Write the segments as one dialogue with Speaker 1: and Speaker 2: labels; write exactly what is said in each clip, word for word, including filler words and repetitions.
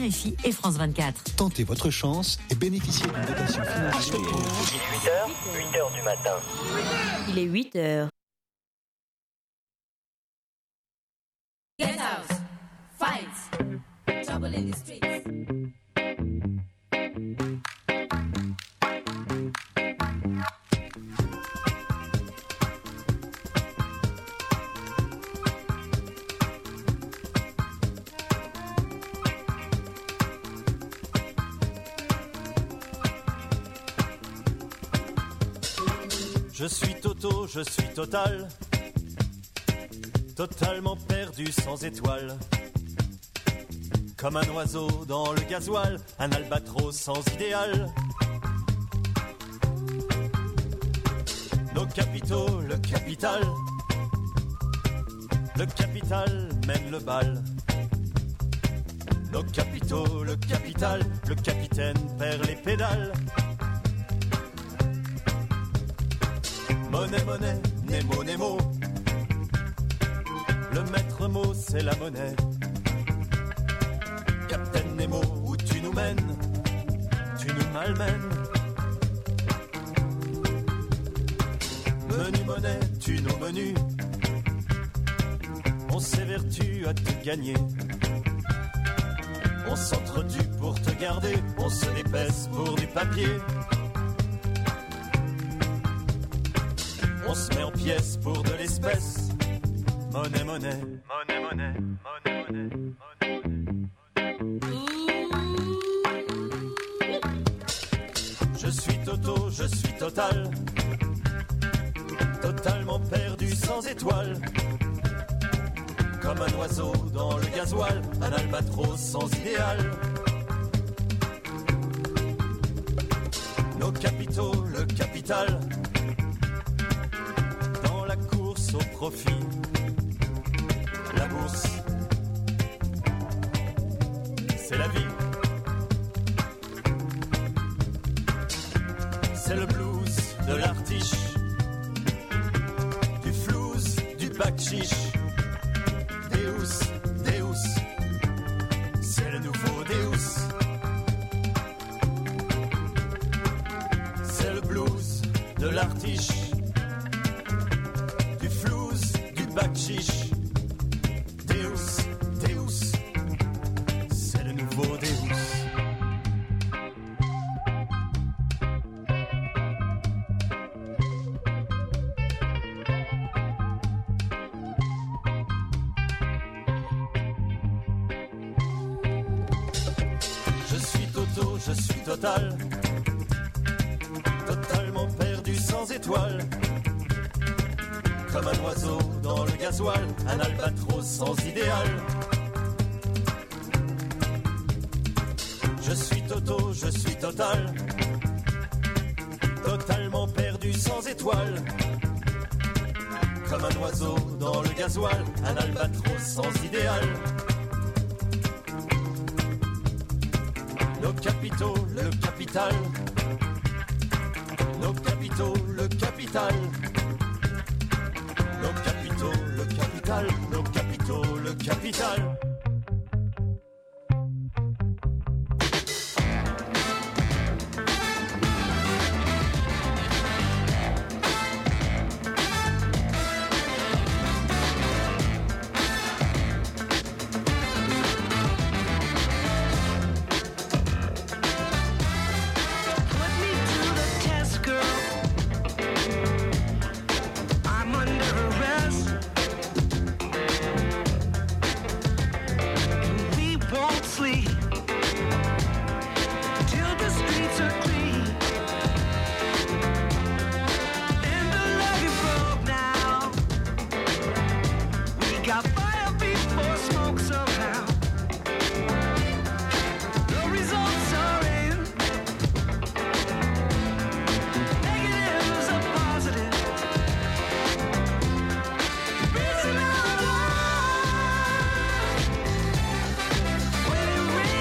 Speaker 1: R F I et France vingt-quatre.
Speaker 2: Tentez votre chance et bénéficiez d'une dotation financière.
Speaker 3: dix-huit heures, huit heures du matin.
Speaker 1: Il est huit heures.
Speaker 4: Get out, fight, trouble in the streets.
Speaker 5: Je suis Toto, je suis total, totalement perdu sans étoile. Comme un oiseau dans le gasoil, un albatros sans idéal. Nos capitaux, le capital, le capital mène le bal. Nos capitaux, le capital, le capitaine perd les pédales. Monnaie, monnaie, Nemo, Nemo. Le maître mot, c'est la monnaie. Captain Nemo, où tu nous mènes, tu nous malmènes. Menu, monnaie, tu nos menus. On s'évertue à te gagner. On s'entretue pour te garder. On se dépaisse pour du papier. On se met en pièces pour de l'espèce. Monnaie, monnaie, monnaie, monnaie, monnaie, monnaie, monnaie. Je suis Toto, je suis total, totalement perdu sans étoile. Comme un oiseau dans le gasoil, un albatros sans idéal. Nos capitaux, le capital, dans la course au profit. La bourse, c'est la vie. C'est le blues de l'artiche, du flouze, du bac chiche. Deus, Deus, c'est le nouveau Deus. C'est le blues de l'artiche, du flouze, du bac chiche. Deus, Deus, c'est le nouveau Deus. Je suis Toto, je suis total, totalement perdu sans étoile. Comme un oiseau dans le gasoil, un albatros sans idéal. Je suis Toto, je suis total, totalement perdu sans étoile. Comme un oiseau dans le gasoil, un albatros sans idéal. Nos capitaux, le capital, nos capitaux, le capital. Nos capitaux, le capital, nos capitaux, le capital.
Speaker 6: When it rains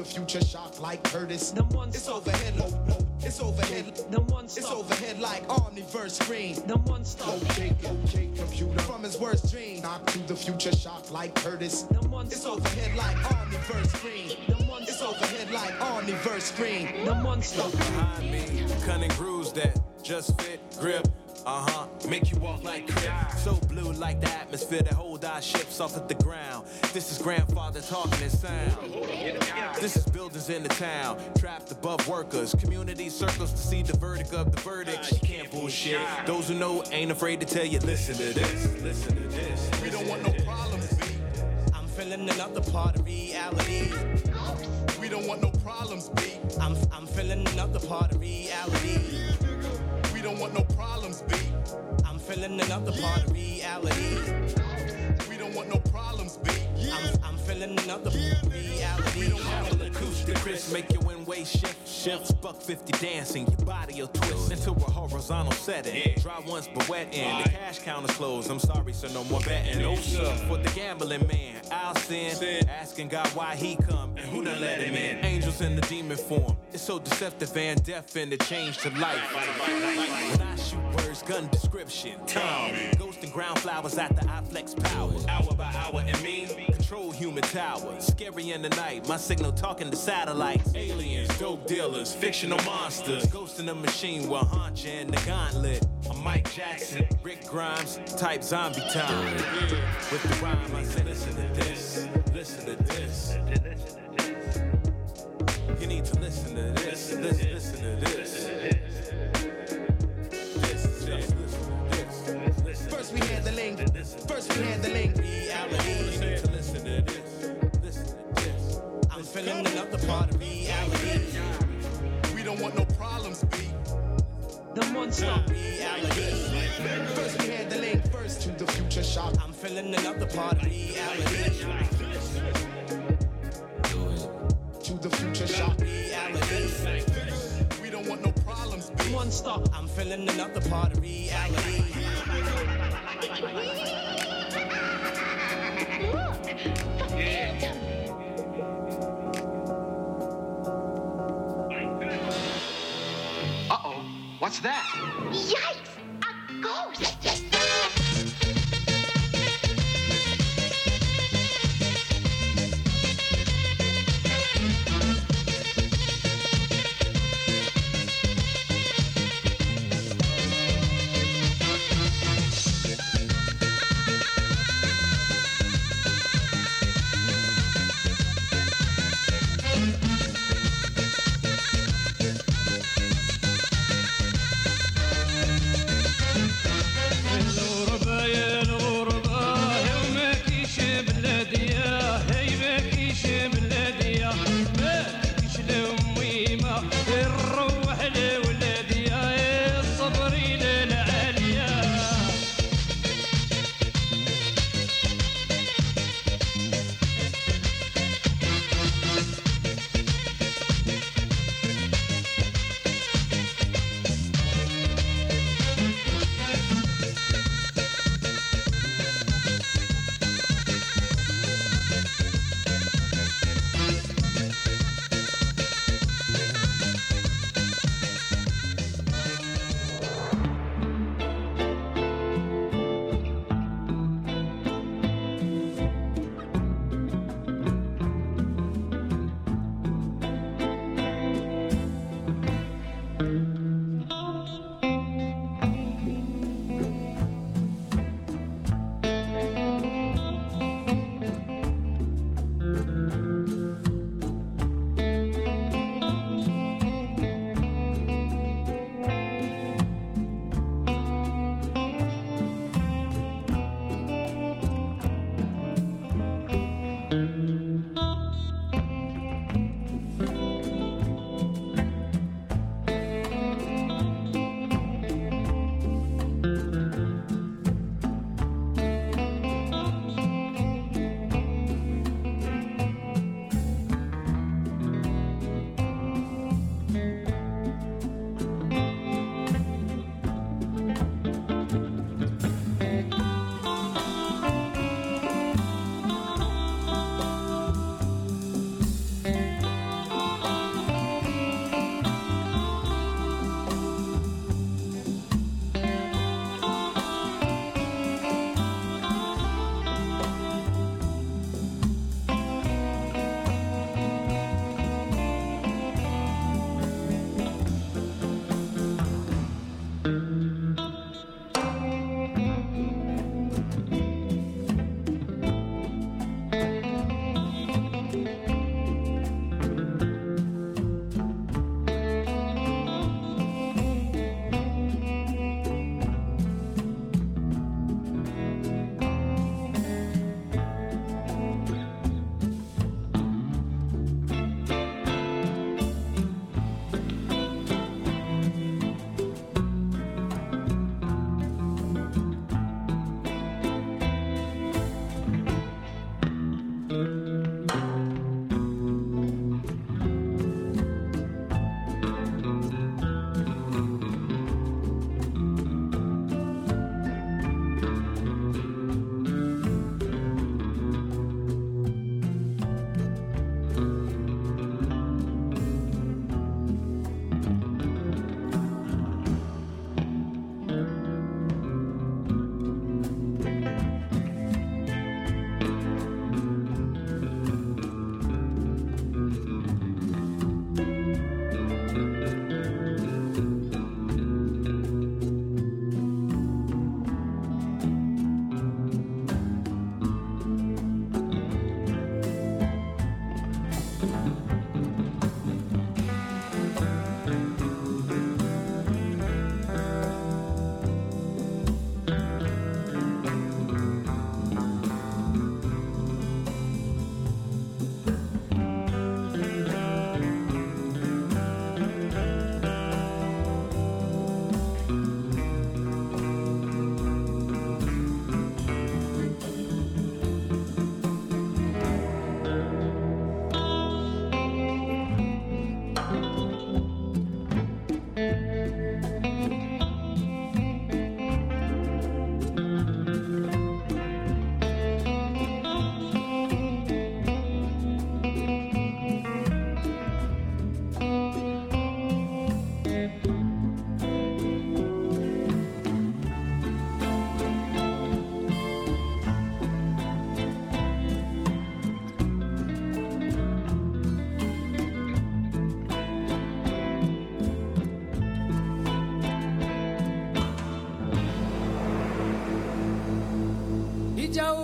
Speaker 2: future shock like Curtis.
Speaker 6: Them ones
Speaker 2: It's overhead, oh, oh, it's overhead.
Speaker 6: Them ones
Speaker 2: It's overhead like Omniverse screen.
Speaker 6: Them ones stop.
Speaker 2: Okay, okay, computer. From his worst dream, knock to the future shock like Curtis.
Speaker 6: Them ones
Speaker 2: It's
Speaker 6: stop.
Speaker 2: overhead like Omniverse screen.
Speaker 6: Them ones
Speaker 2: It's
Speaker 6: stop.
Speaker 2: overhead like Omniverse screen.
Speaker 6: Them ones stop.
Speaker 7: Behind me, cunning grooves that just fit, grip. Uh-huh, make you walk like Crip. So blue like the atmosphere that hold our ships off of the ground. This is grandfather talking in sound. This is buildings in the town, trapped above workers. Community circles to see the verdict of the verdict. You can't bullshit. Those who know ain't afraid to tell you, listen to this, listen to this.
Speaker 2: We don't want no problems, B.
Speaker 7: I'm feeling another part of reality.
Speaker 2: We don't want no problems, B.
Speaker 7: I'm, I'm feeling another part of reality.
Speaker 2: We don't want no problems, B.
Speaker 7: I'm feeling another part of reality.
Speaker 2: We don't want no problems, B.
Speaker 7: I'm, I'm feeling another part of reality. Apple acoustic, Chris, make your in-way shift. Shifts, buck fifty dancing, your body will twist into a horizontal setting. Dry once but wet in, the cash counter's closed. I'm sorry, so no more betting. No sir, for the gambling man, I'll sin. Asking God why he come and who done let him in. Angels in the demon form, it's so deceptive and deaf in the change to life. When I shoot words, gun description, Tom. Ghost and ground flowers at the I flex power. Hour by hour and mean, control human tower. Scary in the night, my signal talking to satellites. Aliens, dope dealers, fictional monsters. Ghost in the machine will haunt you in the gauntlet. I'm Mike Jackson, Rick Grimes, type zombie time. With the rhyme, I say listen to this, listen to this. You need to listen to this, listen, listen to this.
Speaker 2: First we had the link. First we had the link.
Speaker 7: Reality. To listen to this. Listen to this. I'm feeling another part of reality.
Speaker 2: We don't want no problems, B.
Speaker 6: Them ones stop.
Speaker 7: Reality.
Speaker 2: First we had the link. First to the future shock.
Speaker 7: I'm feeling another part of reality.
Speaker 2: To the future shock.
Speaker 7: Reality.
Speaker 2: We don't want no problems, B.
Speaker 6: Them ones stop.
Speaker 7: I'm feeling another part of reality.
Speaker 8: Uh-oh, what's that?
Speaker 9: Yikes! A ghost!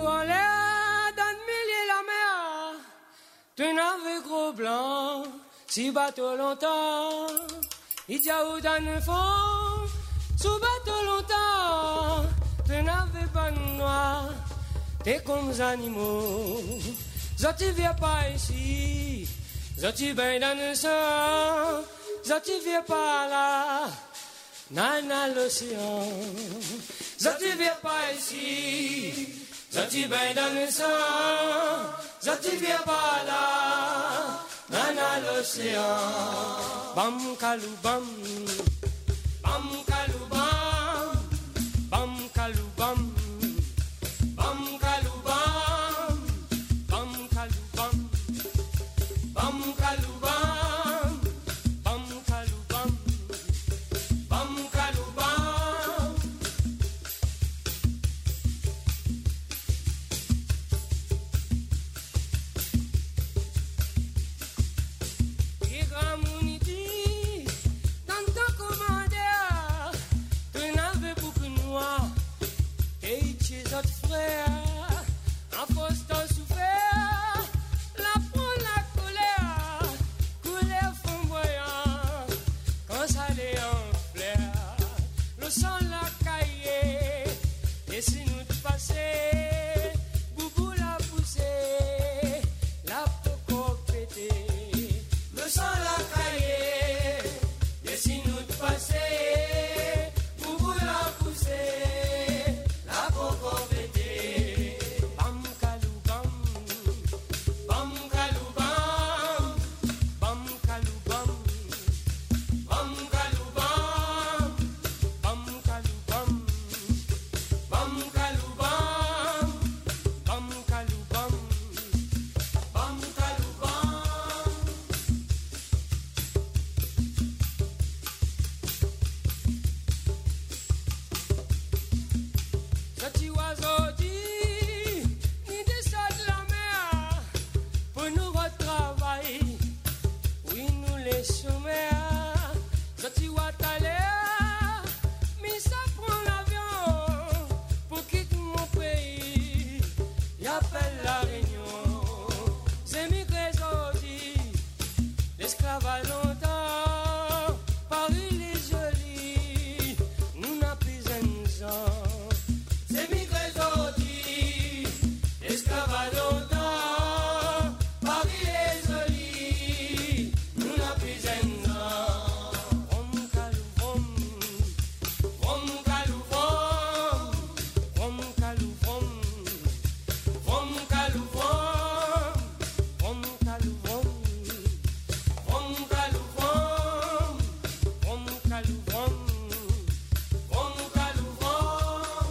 Speaker 8: en l'air, dans le milieu la mer. Tu n'avais gros blanc, si bateau longtemps. Il y a où dans le fond, sous bateau longtemps. Tu n'avais pas de noir, t'es comme les animaux. Zoti viens pas ici, Zoti ben dans le sang. Zoti viens pas là, nana l'océan. Zoti viens pas ici, Zoti ben dans le sang. Zoti viens pas là, nana l'océan. Bam kalou bam, bam kalou bam, bam kalou bam, bam kalou bam, bam kalou bam, bam kalou bam, bam kalou bam, bam kalou bam. Et grand mouniti, dans ton commandeur, tu n'avais beaucoup de noix, et tes autres frères, à force d'en souffrir, la peau, la colère, colère flamboyant, quand ça les en fleur, le sang la caillé, et si nous te passer, boubou la poussée, la peau pété, le sang la caillé, et si nous te passer, boubou la poussée, la peau pété, bam kalou bam, bam kalou bam, bam kalou bam, bam kalou bam, bam kalou bam, bam kalou bam, bam kalou bam, bam kalou bam. Petit oiseau dit, ni descend de la mer, pour nous retravailler, oui nous les chômeurs. Petit oiseau à l'air, mais ça prend l'avion, pour quitter mon pays, y appelle la Réunion. C'est migré aujourd'hui, l'esclavage longtemps, Paris les jolis, nous n'a plus un sang. C'est migré aujourd'hui, l'esclavage longtemps, Paris les jolis, nous n'a plus un sang. Vom kalou vom, vom kalou vom, vom kalou vom, vom kalou vom, vom kalou vom, vom kalou vom, vom kalou vom, vom kalou vom.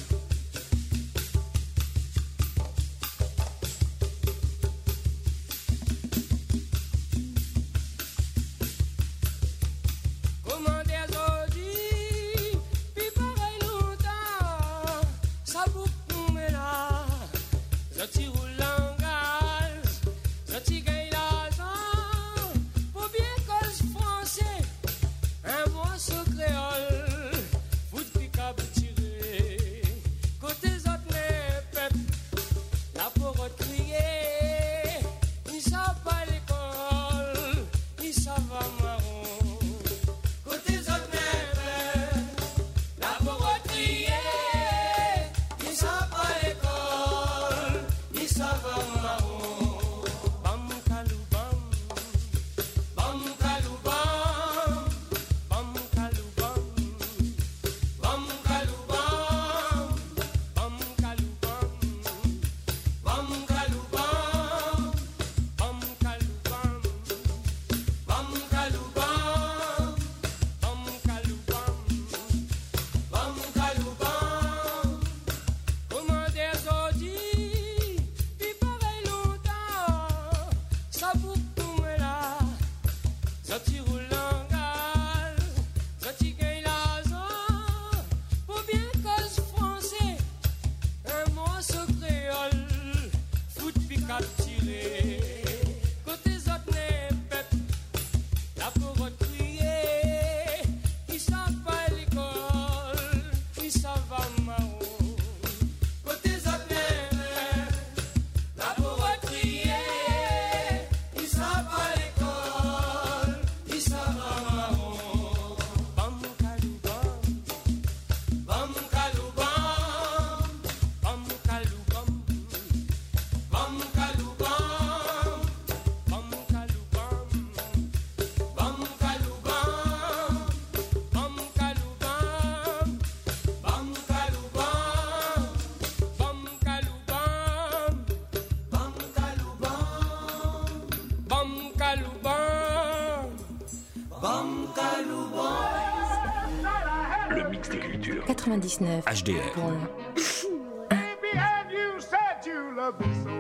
Speaker 8: Comment des aujourd'hui, puis pareil longtemps, ça boucle mais là, Zoti roule en gaz, Zoti gagne l'argent, pour bien cause français, un morceau créole, fout de pick-up tiré, côté autres les peuples, la porote criée, ils savent pas l'école, ils savent à marron. Côté autres les peuples, la porote criée, ils savent pas l'école, ils savent à marron. Bam kalou bam, bam kalou bam, bam kalou bam, bam kalou bam, bam kalou bam, bam kalou
Speaker 10: quatre-vingt-dix-neuf.
Speaker 11: H D R.
Speaker 10: Pour le...
Speaker 2: Baby, and you said you love me so